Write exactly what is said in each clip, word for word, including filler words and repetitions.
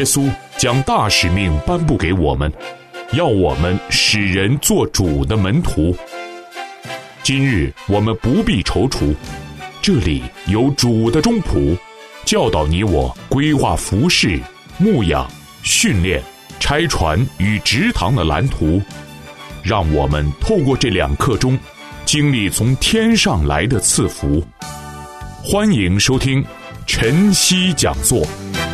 稣将大使命颁布给我们，要我们使人做主的门徒。今日我们不必踌躇，这里有主的中仆，教导你我规划服事、牧养、训练、拆船与植堂的蓝图，让我们透过这两刻钟，经历从天上来的赐福。欢迎收听晨曦讲座。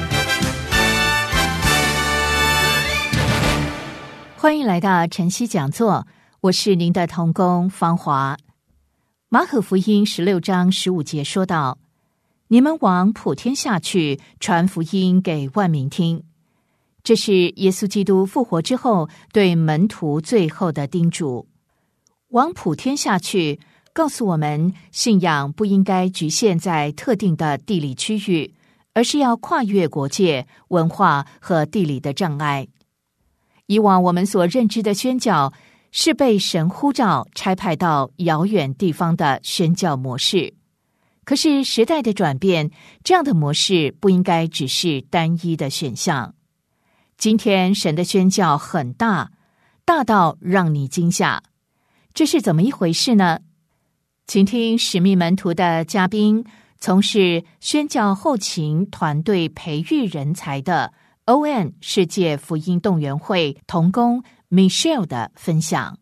欢迎来到晨曦讲座，我是您的同工芳华。马可福音十六章十五节说道：你们往普天下去，传福音给万民听。这是耶稣基督复活之后对门徒最后的叮嘱。往普天下去，告诉我们信仰不应该局限在特定的地理区域，而是要跨越国界、文化和地理的障碍。以往我们所认知的宣教是被神呼召差派到遥远地方的宣教模式，可是时代的转变，这样的模式不应该只是单一的选项。今天神的宣教很大，大到让你惊吓，这是怎么一回事呢？请听使命门徒的嘉宾，从事宣教后勤团队培育人才的 O N 世界福音动员会同工 Michelle 的分享。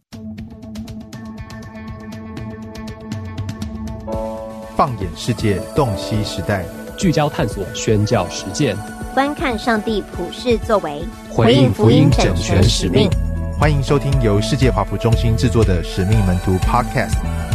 放眼世界，洞悉时代， 聚焦探索宣教实践， 观看上帝普世作为， 回应福音整全使命。 欢迎收听由世界华福中心制作的使命门徒 Podcast。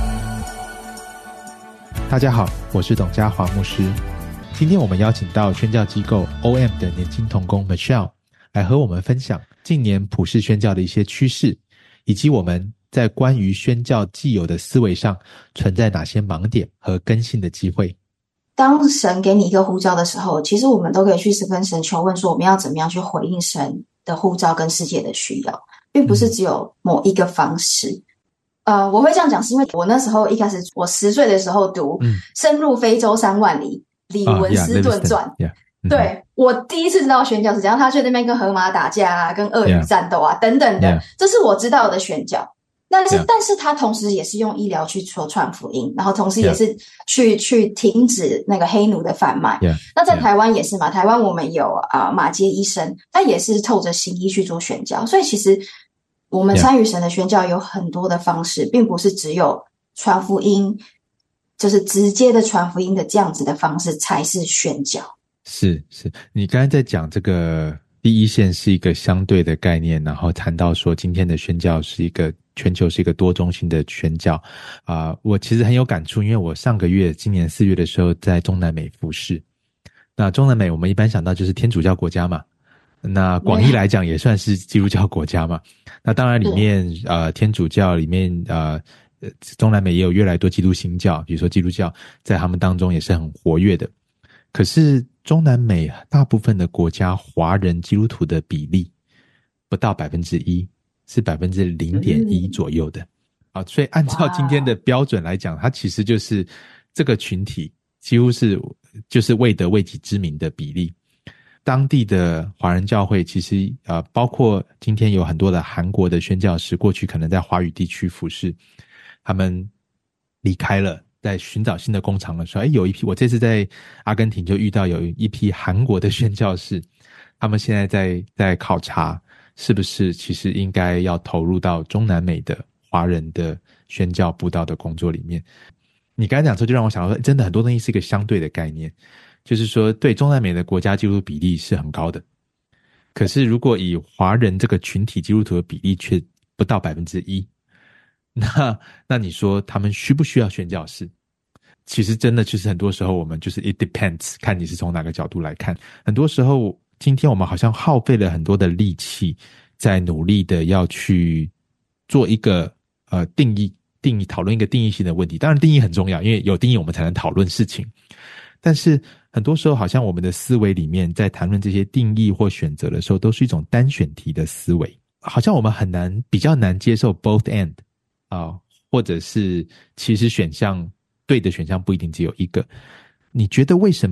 大家好，我是董家华牧师。今天我们邀请到宣教机构 O M 的年轻同工 Michelle 来和我们分享近年普世宣教的一些趋势，以及我们在关于宣教既有的思维上存在哪些盲点和更新的机会。 当神给你一个呼召的时候，其实我们都可以去跟神求问说，我们要怎么样去回应神的呼召跟世界的需要，并不是只有某一个方式。嗯、呃，我会这样讲是因为我那时候一开始我十岁的时候读、嗯、深入非洲三万里李文斯顿传、uh, yeah, yeah. 对、mm-hmm. 我第一次知道宣教是怎样，他去那边跟河马打架啊，跟鳄鱼战斗啊、yeah. 等等的、yeah. 这是我知道的宣教。但是、yeah. 但是他同时也是用医疗去说传福音，然后同时也是去、yeah. 去停止那个黑奴的贩卖、yeah. 那在台湾也是嘛，台湾我们有啊、呃、马偕医生，他也是透着行医去做宣教。所以其实我们参与神的宣教有很多的方式， yeah. 并不是只有传福音，就是直接的传福音的这样子的方式才是宣教。 是是，你刚才在讲这个第一线是一个相对的概念，然后谈到说今天的宣教是一个全球是一个多中心的宣教啊、呃，我其实很有感触，因为我上个月今年四月的时候在中南美服事。那中南美我们一般想到就是天主教国家嘛，那广义来讲也算是基督教国家嘛。那当然里面呃天主教里面呃中南美也有越来越多基督新教，比如说基督教在他们当中也是很活跃的。可是中南美大部分的国家华人基督徒的比例不到百分之一，是百分之零点一左右的。啊，所以按照今天的标准来讲，它其实就是这个群体几乎是就是未得为己之名的比例。当地的华人教会其实呃，包括今天有很多的韩国的宣教士，过去可能在华语地区服事，他们离开了，在寻找新的工厂的时候，诶，有一批，我这次在阿根廷就遇到有一批韩国的宣教士，他们现在在在考察是不是其实应该要投入到中南美的华人的宣教布道的工作里面。你刚才讲说就让我想到说，真的很多东西是一个相对的概念，就是说对中南美的国家基督徒比例是很高的，可是如果以华人这个群体基督徒的比例却不到百分之一，那那你说他们需不需要宣教士？其实真的其实很多时候我们就是 it depends， 看你是从哪个角度来看。很多时候今天我们好像耗费了很多的力气在努力的要去做一个呃定义定义讨论一个定义性的问题。当然定义很重要，因为有定义我们才能讨论事情。但是很多时候好像我们的思维里面在谈论这些定义或选择的时候都是一种单选题的思维，好像我们很难比较难接受 both and 啊、呃，或者是其实选项对的选项不一定只有一个。你觉得为什么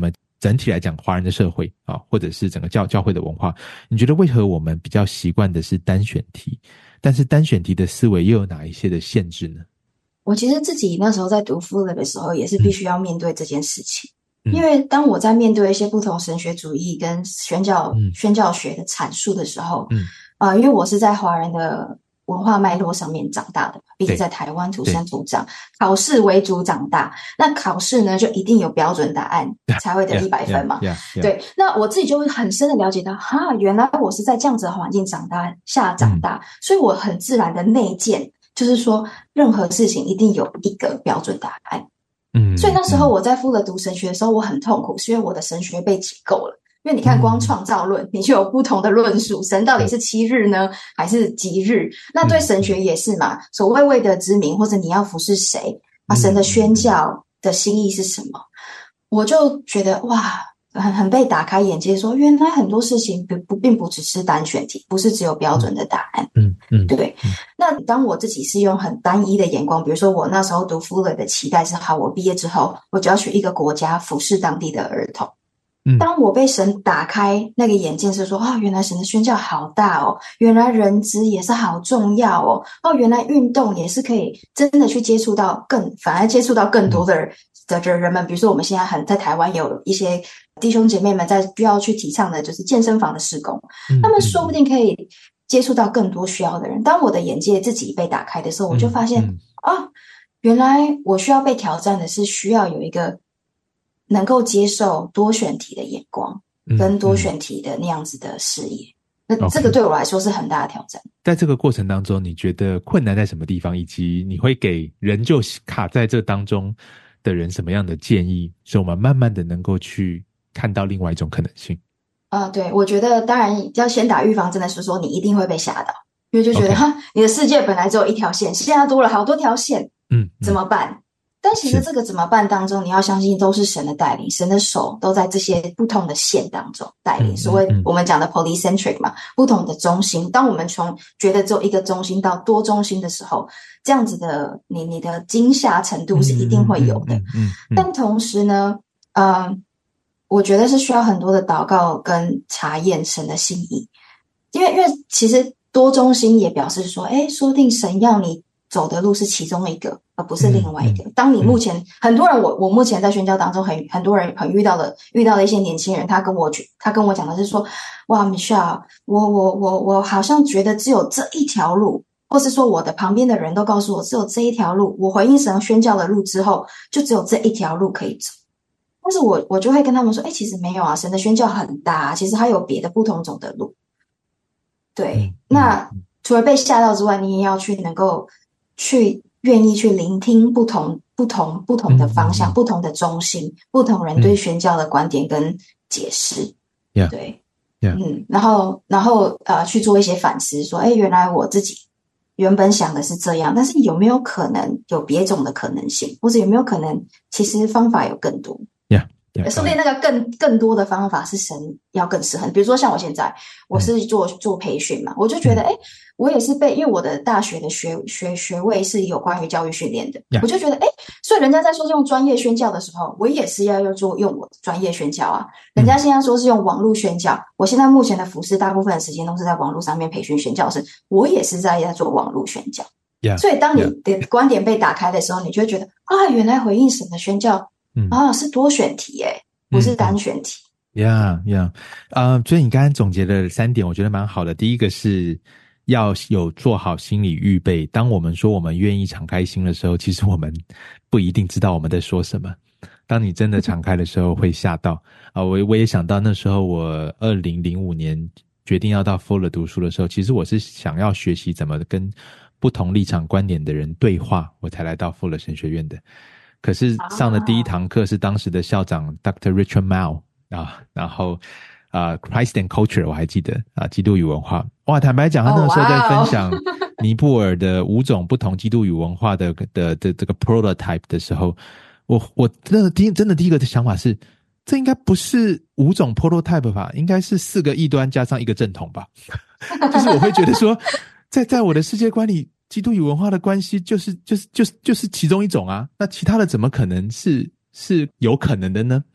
整体来讲华人的社会啊，或者是整个教教会的文化，你觉得为何我们比较习惯的是单选题，但是单选题的思维又有哪一些的限制呢？ 我其实自己那时候在读 Fuller 的时候也是必须要面对这件事情、 嗯、 因为当我在面对一些不同神学主义跟宣教、嗯、宣教学的阐述的时候、嗯呃、因为我是在华人的文化脉络上面长大的，毕竟在台湾土生土长，考试为主长大，那考试呢就一定有标准答案才会得一百分嘛 yeah, yeah, yeah, yeah. 对，那我自己就会很深的了解到哈，原来我是在这样子的环境长大下长大、嗯、所以我很自然的内建，就是说任何事情一定有一个标准答案。嗯，所以那时候我在复了读神学的时候我很痛苦，是因为我的神学被解构了。因为你看光创造论、嗯、你就有不同的论述，神到底是七日呢还是吉日，那对神学也是嘛，所谓未得之名或者你要服侍谁啊，神的宣教的心意是什么，我就觉得哇很很被打开眼界，说原来很多事情不不并不只是单选题，不是只有标准的答案。嗯嗯，对。那当我自己是用很单一的眼光，比如说我那时候读 Fuller 的期待是好，我毕业之后我就要去一个国家服侍当地的儿童。当我被神打开那个眼界是说啊，原来神的宣教好大哦，原来人资也是好重要哦，哦，原来运动也是可以真的去接触到更反而接触到更多的人、嗯、的人们，比如说我们现在很在台湾有一些弟兄姐妹们在需要去提倡的就是健身房的事工、嗯、他们说不定可以接触到更多需要的人。当我的眼界自己被打开的时候，我就发现、嗯嗯、啊，原来我需要被挑战的是需要有一个能够接受多选题的眼光跟多选题的那样子的视野、嗯嗯、那这个对我来说是很大的挑战。 在这个过程当中你觉得困难在什么地方，以及你会给人就卡在这当中的人什么样的建议，所以我们慢慢的能够去看到另外一种可能性？ 啊、呃，对，我觉得当然要先打预防针的是说你一定会被吓到，因为就觉得、okay. 哈，你的世界本来只有一条线，现在多了好多条线，嗯，怎么办？但其实这个怎么办当中，你要相信都是神的带领，神的手都在这些不同的线当中带领。所谓我们讲的 polycentric 嘛，不同的中心。当我们从觉得只有一个中心到多中心的时候，这样子的你你的惊吓程度是一定会有的。嗯嗯嗯嗯、但同时呢，呃，我觉得是需要很多的祷告跟查验神的心意，因为因为其实多中心也表示说，哎，说不定神要你走的路是其中一个，而不是另外一个。嗯、当你目前、嗯、很多人，我我目前在宣教当中很很多人很遇到的遇到的一些年轻人，他跟我他跟我讲的是说，哇 ，Michelle， 我我我我好像觉得只有这一条路，或是说我的旁边的人都告诉我只有这一条路，我回应神宣教的路之后，就只有这一条路可以走。但是我我就会跟他们说，哎，其实没有啊，神的宣教很大、啊，其实还有别的不同种的路。对，嗯、那除了被吓到之外，你也要去能够。去愿意去聆听不同不同不同的方向、嗯、不同的中心、不同人对宣教的观点跟解释、 嗯、 对 yeah. 嗯，然后然后呃去做一些反思，说诶原来我自己原本想的是这样，但是有没有可能有别种的可能性，或者有没有可能其实方法有更多， yeah, yeah, 说不定那个更更多的方法是神要更适合。比如说像我现在我是做、嗯、做培训嘛，我就觉得诶我也是被，因为我的大学的学学学位是有关于教育训练的， yeah. 我就觉得，哎，所以人家在说用专业宣教的时候，我也是要要做用我的专业宣教啊。人家现在说是用网络宣教，嗯、我现在目前的服事大部分的时间都是在网络上面培训宣教师，我也是在在做网络宣教。 Yeah. 所以当你的观点被打开的时候， yeah. 你就会觉得啊，原来回应神的宣教、嗯、啊是多选题耶，不是单选题。 呀呀，呃，所以你刚刚总结了三点，我觉得蛮好的。第一个是要有做好心理预备，当我们说我们愿意敞开心的时候，其实我们不一定知道我们在说什么。当你真的敞开的时候会吓到啊、呃！我我也想到那时候我二零零五年决定要到 Fuller 读书的时候，其实我是想要学习怎么跟不同立场观点的人对话，我才来到 Fuller 神学院的。可是上的第一堂课是当时的校长 Doctor Richard Mao 啊，然后啊、uh, Christ and Culture 我还记得啊，基督与文化。哇，坦白讲，他那个时候在分享尼泊尔的五种不同基督与文化的的的这个 prototype 的时候，我我真的第真的第一个的想法是，这应该不是五种 prototype 吧？应该是四个异端加上一个正统吧？就是我会觉得说，在在我的世界观里，基督与文化的关系就是就是就是就是其中一种啊，那其他的怎么可能是是有可能的呢？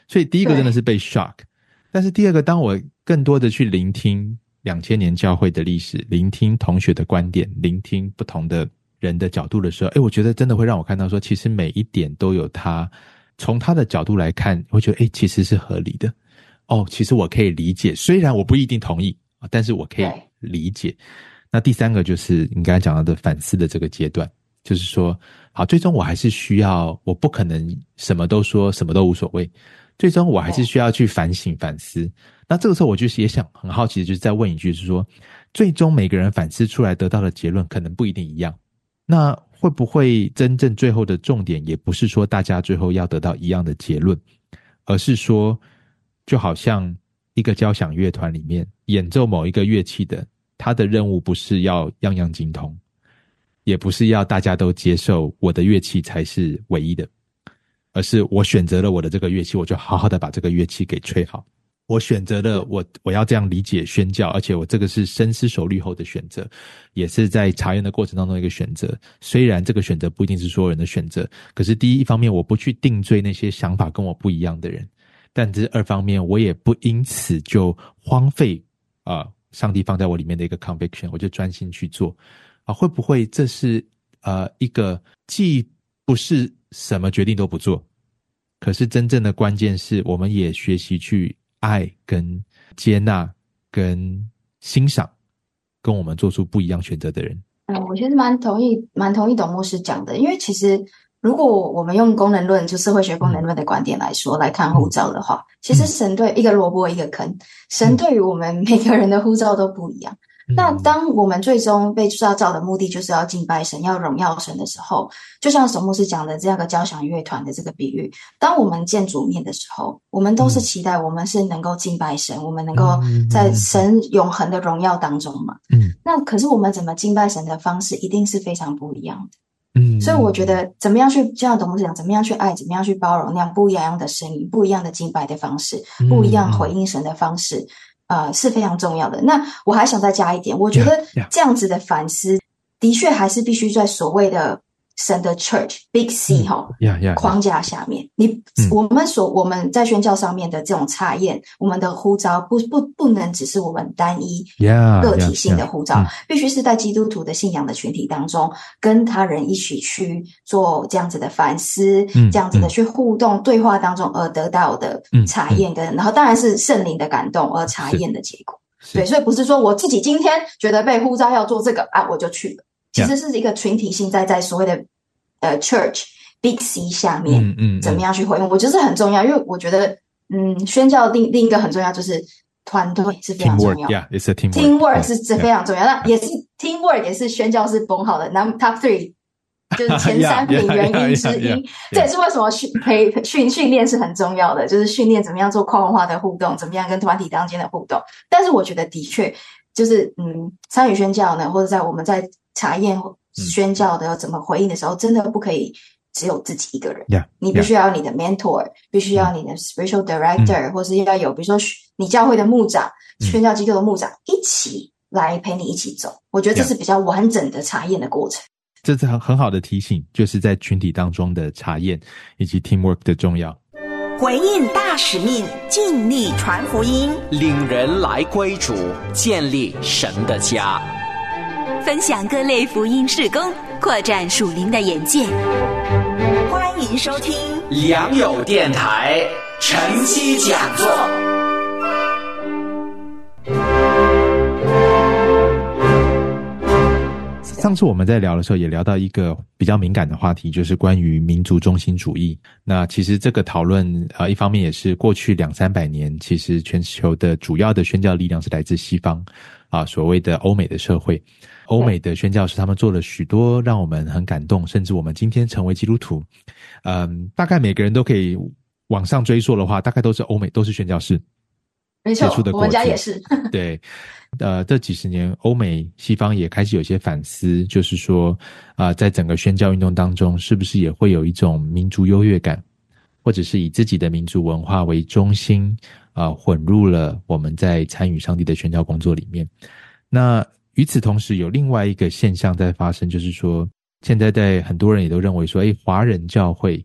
所以第一个真的是被 shock， 但是第二个，当我更多的去聆听两千年教会的历史，聆听同学的观点，聆听不同的人的角度的时候，诶，我觉得真的会让我看到说，其实每一点都有他从他的角度来看，会觉得诶，其实是合理的。哦，其实我可以理解，虽然我不一定同意，但是我可以理解。那第三个就是你刚才讲到的反思的这个阶段，就是说好，最终我还是需要，我不可能什么都说，什么都无所谓，最终我还是需要去反省反思。那这个时候我就是也想很好奇的就是再问一句，就是说最终每个人反思出来得到的结论可能不一定一样，那会不会真正最后的重点也不是说大家最后要得到一样的结论，而是说就好像一个交响乐团里面演奏某一个乐器的，他的任务不是要样样精通，也不是要大家都接受我的乐器才是唯一的，而是我选择了我的这个乐器，我就好好的把这个乐器给吹好。我选择了我我要这样理解宣教，而且我这个是深思熟虑后的选择，也是在查验的过程当中一个选择。虽然这个选择不一定是所有人的选择，可是第一方面我不去定罪那些想法跟我不一样的人，但这二方面我也不因此就荒废啊、呃、上帝放在我里面的一个 conviction， 我就专心去做啊，会不会这是呃一个既不是什么决定都不做，可是真正的关键是我们也学习去爱跟接纳跟欣赏跟我们做出不一样选择的人。 嗯，我其实蛮同意蛮同意董牧师讲的，因为其实如果我们用功能论就社会学功能论的观点来说、嗯、来看呼召的话，其实神对一个萝卜一个坑，神对于我们每个人的呼召都不一样、嗯、那当我们最终被塑造的目的就是要敬拜神要荣耀神的时候，就像守牧师讲的这样个交响乐团的这个比喻，当我们见主面的时候，我们都是期待我们是能够敬拜神、嗯、我们能够在神永恒的荣耀当中嘛。嗯，那可是我们怎么敬拜神的方式一定是非常不一样的。嗯，所以我觉得怎么样去，就像董牧师讲，怎么样去爱，怎么样去包容那样不一样的声音，不一样的敬拜的方式，不一样回应神的方式，呃，是非常重要的。那我还想再加一点，我觉得这样子的反思的确还是必须在所谓的神的 church big C 齁、嗯 yeah, yeah, yeah. 框架下面，你、嗯、我们所我们在宣教上面的这种查验，我们的呼召不不不能只是我们单一个体性的呼召， yeah, yeah, yeah. 必须是在基督徒的信仰的群体当中，跟他人一起去做这样子的反思、嗯、这样子的去互动、嗯、对话当中而得到的查验跟、嗯嗯、然后当然是圣灵的感动而查验的结果。对，所以不是说我自己今天觉得被呼召要做这个啊我就去了，其实是一个群体性在在所谓的呃 church big C 下面、嗯嗯、怎么样去回应，我觉得是很重要，因为我觉得嗯宣教另另一个很重要就是团队是非常重要 teamwork, yeah, it's a teamwork, teamwork 是 yeah, 非常重要、yeah. 那也是 teamwork 也是宣教是崩好的 top three 就是前三名原因之一。 yeah, yeah, yeah, yeah, yeah. 这也是为什么训培训训练是很重要的，就是训练怎么样做跨文化的互动，怎么样跟团体当间的互动。但是我觉得的确就是嗯参与宣教呢，或者在我们在查验宣教的怎么回应的时候、嗯、真的不可以只有自己一个人、yeah, 你必须要有你的 mentor、yeah. 必须要你的 spiritual director、嗯、或是要有比如说你教会的牧长、嗯、宣教机构的牧长一起来陪你一起走，我觉得这是比较完整的查验的过程。 这是很很好的提醒，就是在群体当中的查验以及 teamwork 的重要。 回应大使命，尽力传福音， 领人来归主，建立神的家， 分享各类福音事工，扩展属灵的眼界。欢迎收听良友电台晨曦讲座。 上次我们在聊的时候也聊到一个比较敏感的话题，就是关于民族中心主义。那其实这个讨论呃，一方面也是过去两三百年其实全球的主要的宣教力量是来自西方啊，所谓的欧美的社会。欧美的宣教士他们做了许多让我们很感动，甚至我们今天成为基督徒嗯，大概每个人都可以往上追溯的话，大概都是欧美都是宣教士。 没错，我们家也是。 对，呃，这几十年欧美西方也开始有些反思，就是说啊、呃，在整个宣教运动当中是不是也会有一种民族优越感，或者是以自己的民族文化为中心啊、呃，混入了我们在参与上帝的宣教工作里面。那与此同时有另外一个现象在发生，就是说现在在很多人也都认为说诶华人教会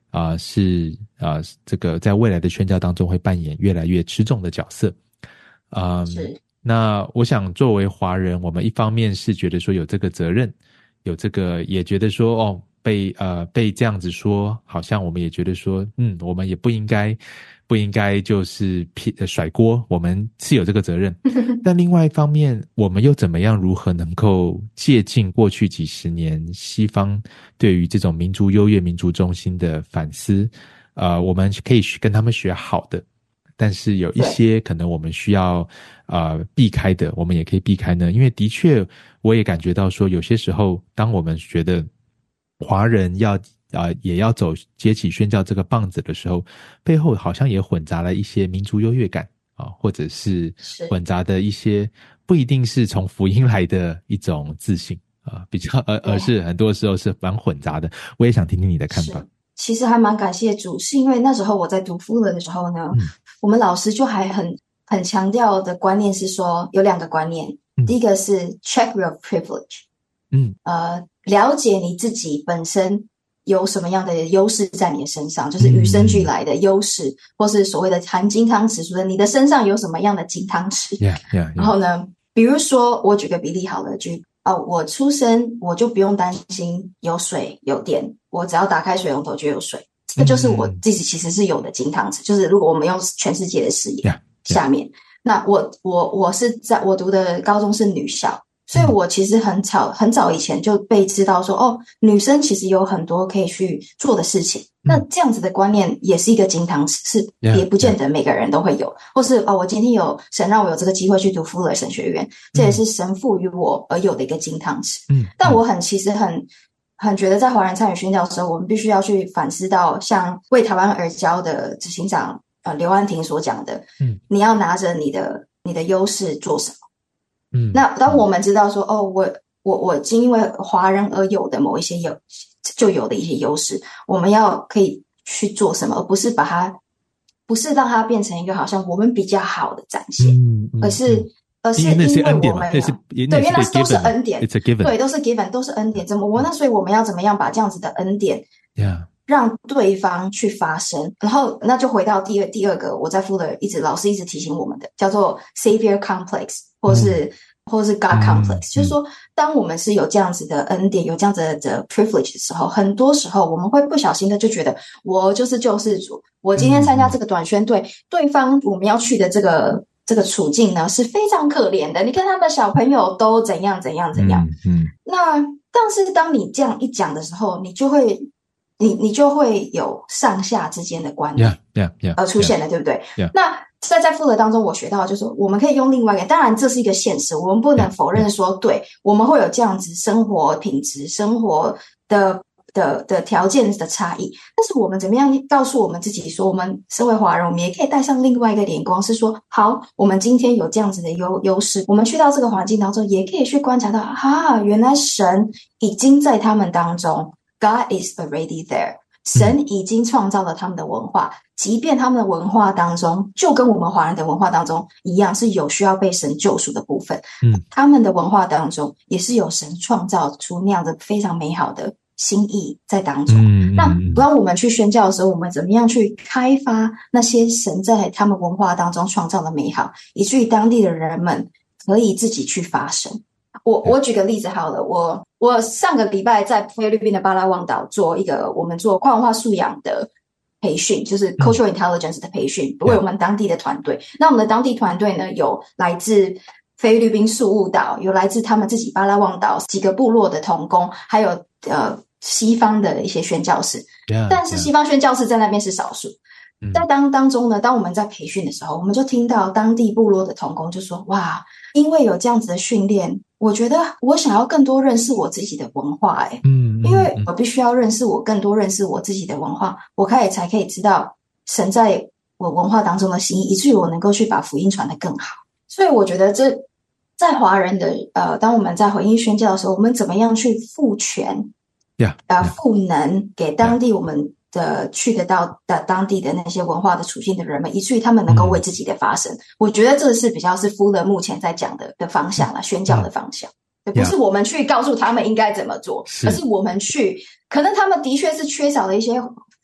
啊、呃、是啊、呃、这个在未来的宣教当中会扮演越来越吃重的角色。嗯， 是。 那我想作为华人，我们一方面是觉得说有这个责任，有这个也觉得说哦被呃被这样子说，好像我们也觉得说嗯我们也不应该不应该就是甩锅，我们是有这个责任。但另外一方面，我们又怎么样如何能够借鉴过去几十年西方对于这种民族优越、民族中心的反思？呃，我们可以跟他们学好的。但是有一些可能我们需要呃避开的，我们也可以避开呢。因为的确我也感觉到说，有些时候当我们觉得华人要呃也要走接起宣教这个棒子的时候，背后好像也混杂了一些民族优越感啊、呃，或者是混杂的一些不一定是从福音来的一种自信啊、呃，比较而而是很多时候是蛮混杂的。我也想听听你的看法。 其实还蛮感谢主，是因为那时候我在读福了的时候呢、嗯，我们老师就还很很强调的观念是说，有两个观念，嗯、第一个是 check your privilege， 嗯，呃，了解你自己本身有什么样的优势在你的身上，就是与生俱来的优势，嗯、或是所谓的含金汤匙，说你的身上有什么样的金汤匙。 Yeah, yeah, yeah. 然后呢，比如说我举个比例好了，举哦，我出生我就不用担心有水有电，我只要打开水龙头就有水，这就是我自己其实是有的金汤匙。就是如果我们用全世界的视野下面， yeah, yeah. 那我我我是在我读的高中是女校，所以我其实很早很早以前就被知道说，哦，女生其实有很多可以去做的事情。那这样子的观念也是一个金汤匙，是也不见得每个人都会有， yeah, yeah. 或是哦，我今天有神让我有这个机会去读福尔神学院，这也是神赋予我而有的一个金汤匙。嗯，但我很其实很很觉得在华人参与宣教的时候，我们必须要去反思到，像为台湾而教的执行长呃刘安婷所讲的，嗯，你要拿着你的你的优势做什么？嗯，那当我们知道说，哦，我我我因为华人而有的某一些有就有的一些优势，我们要可以去做什么，而不是把它，不是让它变成一个好像我们比较好的展现，嗯嗯、而是而是因为我们对，因为那都是恩典，对，都是 given， 都是恩典。怎么我那所以我们要怎么样把这样子的恩典， yeah. 让对方去发声？然后那就回到第二第二个，我在福德一直老师一直提醒我们的，叫做 Savior Complex， 或是。嗯或是 God Complex，、嗯、就是说当我们是有这样子的恩典，有这样子的 privilege 的时候，很多时候我们会不小心的就觉得我就是救世主，我今天参加这个短宣队、嗯、对方我们要去的这个这个处境呢是非常可怜的，你看他的小朋友都怎样怎样怎样，嗯，嗯那但是当你这样一讲的时候，你就会你你就会有上下之间的关联 yeah, yeah, yeah, 而出现了， yeah, 对不对？ Yeah. 那在在福德当中我学到就是我们可以用另外一个，当然这是一个现实，我们不能否认说 yeah, yeah. 对，我们会有这样子生活品质生活的的的条件的差异，但是我们怎么样告诉我们自己说，我们身为华人，我们也可以带上另外一个眼光，是说好，我们今天有这样子的优优势，我们去到这个环境当中也可以去观察到啊，原来神已经在他们当中， God is already there， 神已经创造了他们的文化，即便他们的文化当中就跟我们华人的文化当中一样，是有需要被神救赎的部分，嗯，他们的文化当中也是有神创造出那样的非常美好的心意在当中，嗯，那当我们去宣教的时候，我们怎么样去开发那些神在他们文化当中创造的美好，以至于当地的人们可以自己去发声。我我举个例子好了，我我上个礼拜在菲律宾的巴拉望岛做一个我们做跨文化素养的培训，就是 cultural intelligence 的培训，为我们当地的团队。那我们的当地团队呢，有来自菲律宾宿务岛，有来自他们自己巴拉望岛几个部落的同工，还有呃西方的一些宣教士， yeah, 但是西方宣教士在那边是少数。Yeah. 在当当中呢，当我们在培训的时候，我们就听到当地部落的同工就说，哇，因为有这样子的训练，我觉得我想要更多认识我自己的文化，欸，嗯，因为我必须要认识我更多认识我自己的文化，我可以才可以知道神在我文化当中的心意，以至于我能够去把福音传得更好。所以我觉得这在华人的呃，当我们在回应宣教的时候，我们怎么样去赋权， yeah, 呃， yeah. 赋能给当地我们的去得到的当地的那些文化的处境的人们，以至于他们能够为自己的发声，嗯，我觉得这是比较是福德目前在讲的的方向啦，宣教的方向，嗯，不是我们去告诉他们应该怎么做，而是我们去，可能他们的确是缺少了一些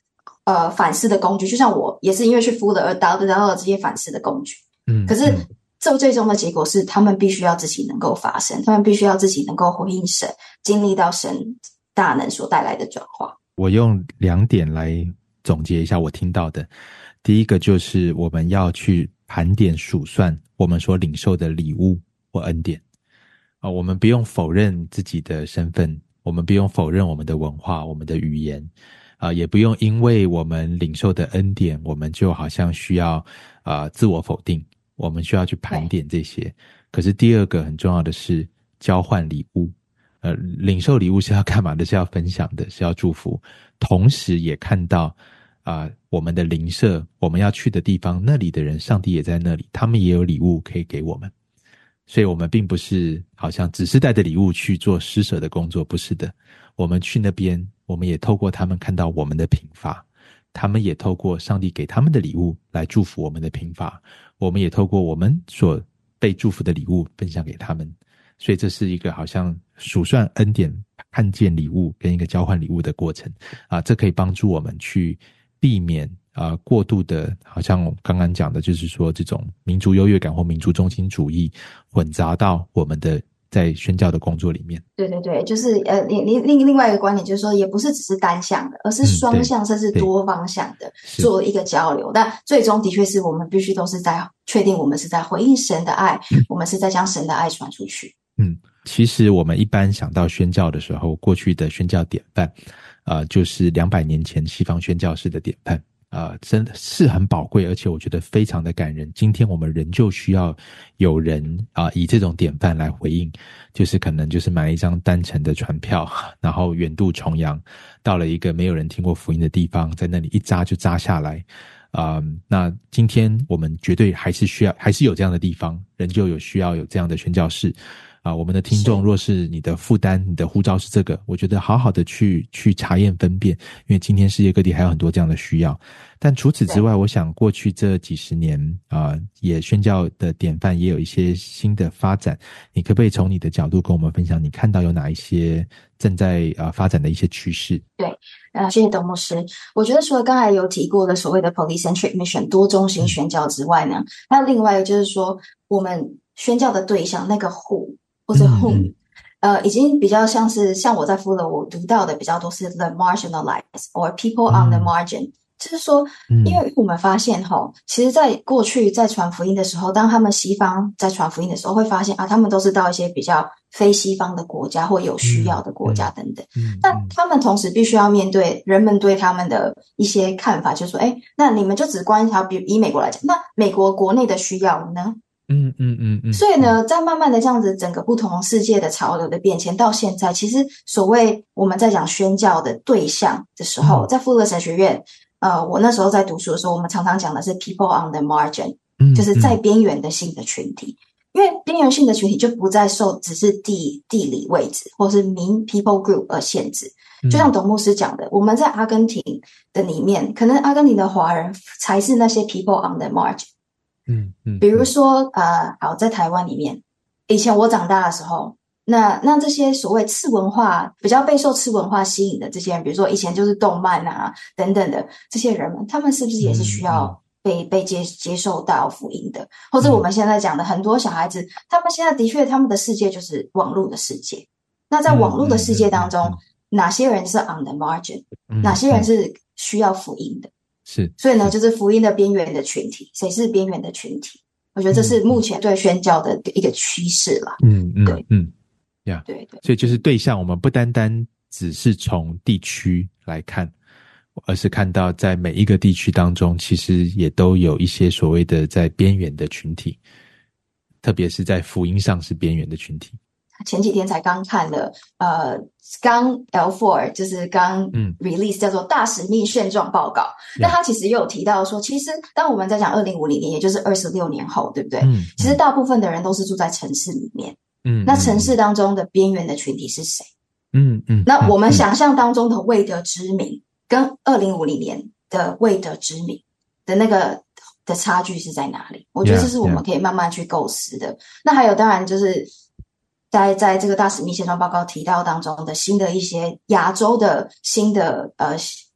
呃反思的工具，就像我也是因为去服务了而得得到了这些反思的工具。嗯，可是这最终的结果是他们必须要自己能够发生，他们必须要自己能够回应神，经历到神大能所带来的转化。 我用两点来总结一下我听到的。第一个就是我们要去盘点数算我们所领受的礼物或恩典啊，我们不用否认自己的身份，我们不用否认我们的文化、我们的语言啊，也不用因为我们领受的恩典，我们就好像需要啊自我否定，我们需要去盘点这些。可是第二个很重要的是交换礼物。呃，领受礼物是要干嘛的？是要分享的，是要祝福，同时也看到啊、呃，我们的邻舍，我们要去的地方，那里的人，上帝也在那里，他们也有礼物可以给我们。所以我们并不是好像只是带着礼物去做施舍的工作，不是的。我们去那边，我们也透过他们看到我们的贫乏，他们也透过上帝给他们的礼物来祝福我们的贫乏，我们也透过我们所被祝福的礼物分享给他们。所以这是一个好像数算恩典、看见礼物跟一个交换礼物的过程啊，这可以帮助我们去避免啊过度的，好像我刚刚讲的，就是说这种民族优越感或民族中心主义混杂到我们的在宣教的工作里面。 对对对，就是呃，另另另外一个观点就是说，也不是只是单向的，而是双向、嗯、甚至多方向的做一个交流。但最终的确是我们必须都是在确定我们是在回应神的爱，嗯、我们是在将神的爱传出去。 嗯，其实我们一般想到宣教的时候，过去的宣教典范，呃，就是两百年前西方宣教士的典范，呃，真的是很宝贵，而且我觉得非常的感人。今天我们仍旧需要有人啊、呃，以这种典范来回应，就是可能就是买一张单程的船票，然后远渡重洋，到了一个没有人听过福音的地方，在那里一扎就扎下来。啊、呃，那今天我们绝对还是需要，还是有这样的地方，仍旧有需要有这样的宣教士。啊、呃，我们的听众若是你的负担，你的呼召是这个，我觉得好好的去去查验分辨，因为今天世界各地还有很多这样的需要。但除此之外，我想过去这几十年啊、呃，也宣教的典范也有一些新的发展。你可不可以从你的角度跟我们分享，你看到有哪一些正在啊、呃、发展的一些趋势？ 对，呃，谢谢董牧师。我觉得除了刚才有提过的所谓的 polycentric mission 多中心宣教之外呢，还有另外一个就是说，我们宣教的对象那个 who 或者 whom，、嗯、呃，已经比较像是像我在福勒我读到的比较多是 the marginalized or people on the margin、嗯。就是说，因为我们发现齁，其实在过去在传福音的时候，当他们西方在传福音的时候，会发现啊，他们都是到一些比较非西方的国家或有需要的国家等等。嗯嗯嗯、但他们同时必须要面对人们对他们的一些看法，就是说，哎，那你们就只观察，比如以美国来讲，那美国国内的需要呢？ 嗯嗯嗯嗯。 所以呢，在慢慢的这样子整个不同世界的潮流的变迁到现在，其实所谓我们在讲宣教的对象的时候，嗯、在富勒神学院。呃，我那时候在读书的时候，我们常常讲的是 people on the margin，、嗯、就是在边缘的性的群体，嗯、因为边缘性的群体就不再受只是地地理位置或是民 people group 而限制。就像董牧师讲的，我们在阿根廷的里面，可能阿根廷的华人才是那些 people on the margin。嗯嗯，比如说呃，好，在台湾里面，以前我长大的时候。那那这些所谓次文化比较备受次文化吸引的这些人，比如说以前就是动漫啊等等的这些人们，他们是不是也是需要被、嗯、被接接受到福音的？或者我们现在讲的很多小孩子，他们现在的确他们的世界就是网络的世界。那在网络的世界当中，嗯嗯嗯、哪些人是 on the margin，、嗯、哪些人是需要福音的？ 是， 所以呢，就是福音的边缘的群体，谁是边缘的群体？我觉得这是目前对宣教的一个趋势啦。 嗯嗯，对，嗯。 Yeah, 对对， 所以就是对象，我们不单单只是从地区来看，而是看到在每一个地区当中，其实也都有一些所谓的在边缘的群体，特别是在福音上是边缘的群体。 前几天才刚看了，呃，刚 L 四 就是刚 release、嗯、叫做大使命现状报告。那、嗯、他其实也有提到说，其实当我们在讲二零五零年，也就是二十六年后，对不对？嗯嗯、其实大部分的人都是住在城市里面。嗯，那城市当中的边缘的群体是谁？嗯嗯，那我们想象当中的未得之民，跟二零五零年的未得之民的那个的差距是在哪里？我觉得这是我们可以慢慢去构思的。Yeah, yeah. 那还有，当然就是在在这个大使命现状报告提到当中的新的一些亚洲的新的呃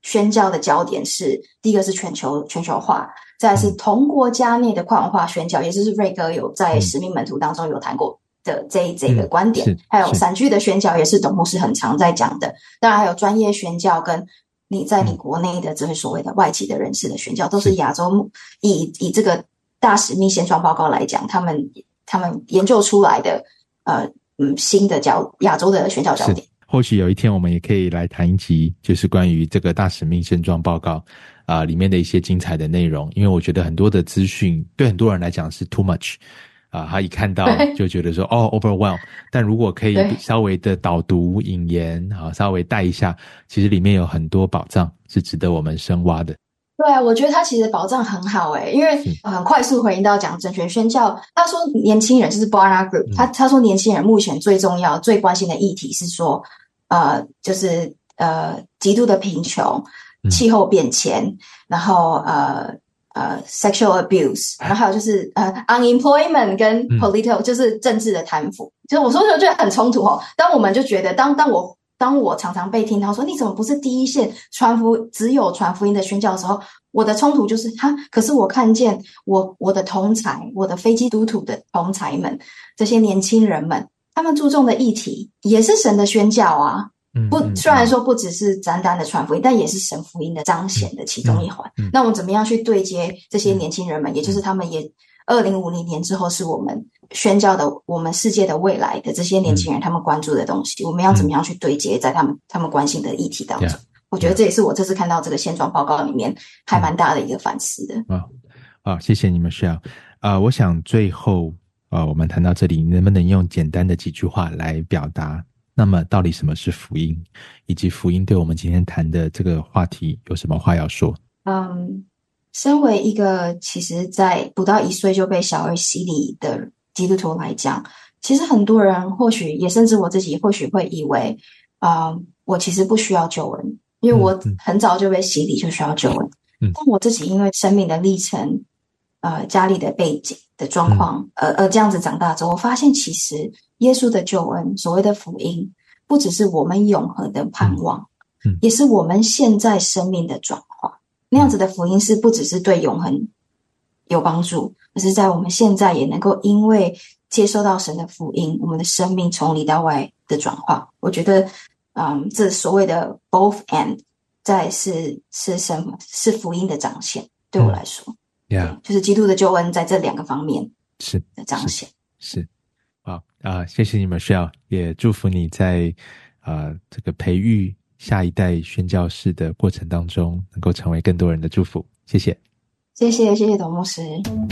宣教的焦点是第一个是全球全球化，再来是同国家内的跨文化宣教，也就是瑞哥有在使命门徒当中有谈过的这这个观点， 嗯、 还有散居的宣教也是董牧师很常在讲的，当然还有专业宣教跟你在你国内的这些所谓的外籍的人士的宣教，都是亚洲以以这个大使命现状报告来讲，他们他们研究出来的呃嗯新的角亚洲的宣教焦点。 或许有一天我们也可以来谈一集，就是关于这个大使命现状报告啊、呃、里面的一些精彩的内容，因为我觉得很多的资讯对很多人来讲是 too much 啊、呃，他一看到就觉得说哦 overwhelm， 但如果可以稍微的导读引言啊，稍微带一下，其实里面有很多宝藏是值得我们深挖的。 对啊，我觉得他其实宝藏很好诶、欸，因为很快速回应到讲整全宣教，他说年轻人就是 Barna Group，、嗯、他他说年轻人目前最重要、最关心的议题是说，呃，就是呃，极度的贫穷、气候变迁，嗯、然后呃呃 sexual abuse， 然后还有就是呃 unemployment 跟 political、嗯、就是政治的贪腐，就是我说就觉得很冲突哦。当我们就觉得当当我。当我常常被听到说你怎么不是第一线传福只有传福音的宣教的时候，我的冲突就是哈，可是我看见我我的同才，我的非基督徒的同才们，这些年轻人们，他们注重的议题也是神的宣教啊。不，虽然说不只是单单的传福音，但也是神福音的彰显的其中一环。嗯嗯嗯、那我们怎么样去对接这些年轻人们？嗯、也就是他们也二零五零年之后是我们宣教的我们世界的未来的这些年轻人，嗯、他们关注的东西，我们要怎么样去对接在他们他们关心的议题当中？ yeah, 我觉得这也是我这次看到这个现状报告里面还蛮大的一个反思的。 啊、嗯哦，谢谢你们 Michelle。呃，我想最后呃我们谈到这里，能不能用简单的几句话来表达？那么到底什么是福音，以及福音对我们今天谈的这个话题有什么话要说？ 嗯，身为一个其实在不到一岁就被小儿洗礼的基督徒来讲，其实很多人或许也甚至我自己或许会以为呃，我其实不需要救恩，因为我很早就被洗礼就需要救恩、嗯、但我自己因为生命的历程呃，家里的背景的状况、嗯、而而这样子长大之后，我发现其实耶稣的救恩，所谓的福音，不只是我们永恒的盼望、嗯嗯、也是我们现在生命的转化。那样子的福音是不只是对永恒有帮助，而是在我们现在也能够因为接受到神的福音，我们的生命从里到外的转化。我觉得嗯，这所谓的 both and 在是是神是福音的彰显，对我来说、嗯、yeah. 就是基督的救恩在这两个方面是的彰显。 是, 是好啊、呃，谢谢你们 Michelle， 也祝福你在呃这个培育下一代宣教士的过程当中，能够成为更多人的祝福。谢谢， 谢谢，谢谢董牧师。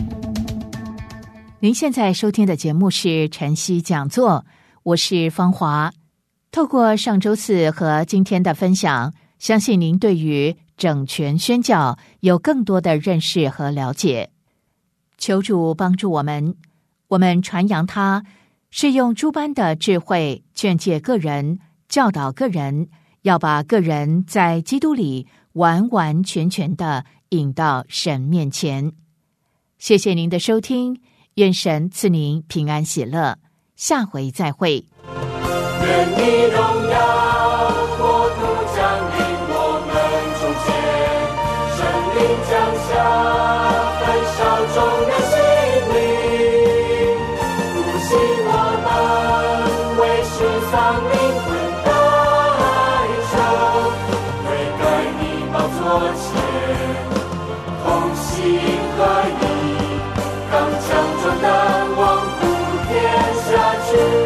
您现在收听的节目是晨曦讲座，我是芳华。透过上周四和今天的分享，相信您对于整全宣教有更多的认识和了解。求主帮助我们，我们传扬它是用诸般的智慧劝诫个人，教导个人，要把个人在基督里完完全全的引到神面前。谢谢您的收听，愿神赐您平安喜乐，下回再会。 愿你荣耀国度降临我们中间，生灵降下焚烧众人心灵，复兴我们为世丧灵魂代求，悔改你宝座前，同心合一，刚强壮胆，往普天下去。